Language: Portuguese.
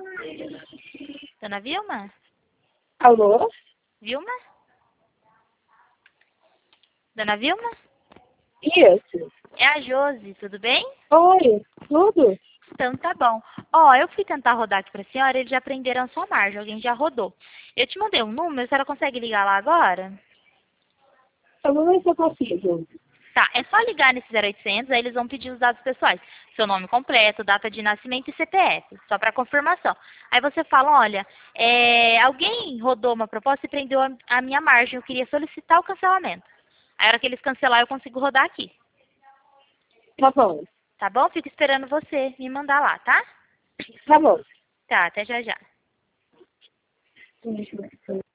Dona Vilma? Alô? Vilma? Dona Vilma? Isso. É a Josi, tudo bem? Oi, tudo? Então tá bom. Ó, eu fui tentar rodar aqui pra senhora, eles já prenderam a sua margem, alguém já rodou. Eu te mandei um número, a senhora consegue ligar lá agora? Eu vou ver se eu consigo. Tá, é só ligar nesse 0800, aí eles vão pedir os dados pessoais. Seu nome completo, data de nascimento e CPF, só para confirmação. Aí você fala, olha, alguém rodou uma proposta e prendeu a minha margem, eu queria solicitar o cancelamento. Aí a hora que eles cancelar, eu consigo rodar aqui. Tá bom, Tá bom? Fico esperando você me mandar lá, tá? tá bom. Tá, até já já.